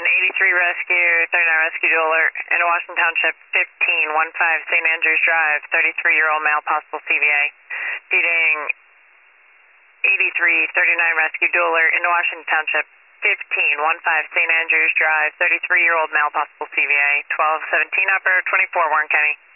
83 rescue, 39 rescue dual alert, into Washington Township, 1515 St. Andrews Drive, 33-year-old male, possible CVA. Feeding 83, 39 rescue dual alert, into Washington Township, 1515 St. Andrews Drive, 33-year-old male, possible CVA. 1217 upper, 24 Warren County.